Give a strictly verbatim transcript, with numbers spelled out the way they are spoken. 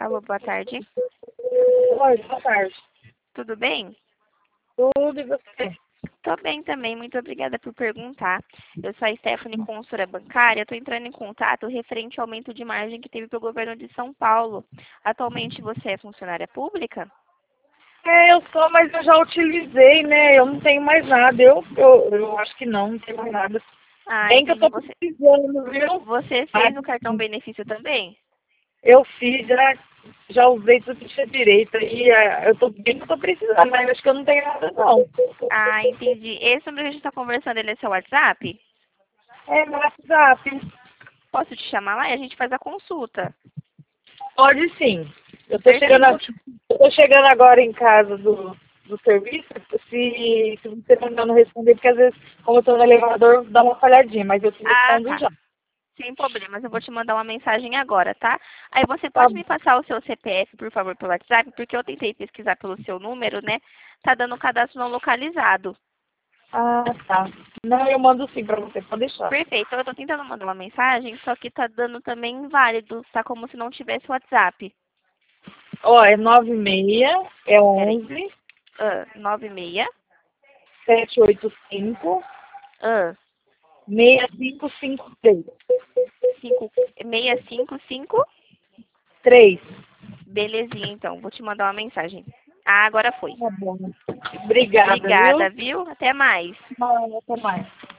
Alô, boa tarde. Oi, boa tarde. Tudo bem? Tudo e você? Tô bem também, muito obrigada por perguntar. Eu sou a Stephanie, consultora bancária. Estou entrando em contato referente ao aumento de margem que teve pelo governo de São Paulo. Atualmente você é funcionária pública? É, eu sou, mas eu já utilizei, né? Eu não tenho mais nada. Eu, eu, eu acho que não, não tenho mais nada. Ah, Bem que eu entendi. tô Você, precisando, viu? você Mas fez o cartão benefício também? eu fiz, já, já usei tudo que tinha direito. E é, eu tô bem que eu tô precisando, mas acho que eu não tenho nada, não. Ah, entendi. Esse número que a gente está conversando, ele é seu WhatsApp? É, no WhatsApp. Posso te chamar lá e a gente faz a consulta? Pode sim. Eu tô chegando, a- Perfeito. eu tô chegando agora em casa do, do serviço. Se, se você não não responder, porque às vezes, como eu tô no elevador, dá uma falhadinha, mas eu te Ah, respondo tá. já. Sem problemas, eu vou te mandar uma mensagem agora, tá? Aí você Tá pode me passar o seu C P F, por favor, pelo WhatsApp, porque eu tentei pesquisar pelo seu número, né? Tá dando um cadastro não localizado. Ah, tá. Não, eu mando sim pra você, pode deixar. Perfeito, eu tô tentando mandar uma mensagem, só que tá dando também inválido, tá como se não tivesse WhatsApp. Ó, é nove seis, é Peraí, onze, ah, nove seis, sete oito cinco, ah, seis cinco cinco três. cinco, seis cinco cinco. Três. Belezinha, então, vou te mandar uma mensagem. Ah, agora foi. Tá bom. Obrigada, viu? Obrigada, viu? Até mais. Não, até mais.